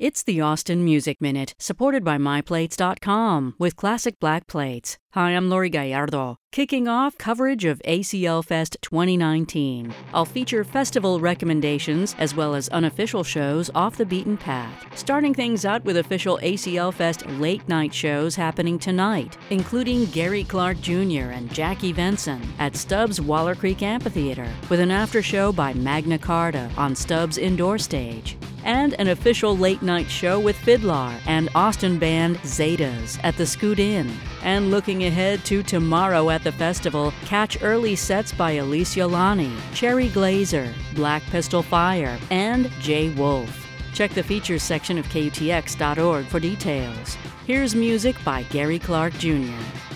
It's the Austin Music Minute, supported by MyPlates.com with classic black plates. Hi, I'm Lori Gallardo. Kicking off coverage of ACL Fest 2019. I'll feature festival recommendations as well as unofficial shows off the beaten path. Starting things out with official ACL Fest late night shows happening tonight, including Gary Clark Jr. and Jackie Venson at Stubbs Waller Creek Amphitheater, with an after show by Magna Carta on Stubbs Indoor Stage. And an official late-night show with Fiddlar and Austin band Zetas at the Scoot Inn. And looking ahead to tomorrow at the festival, catch early sets by Alicia Lani, Cherry Glazer, Black Pistol Fire, and Jay Wolf. Check the features section of KUTX.org for details. Here's music by Gary Clark Jr.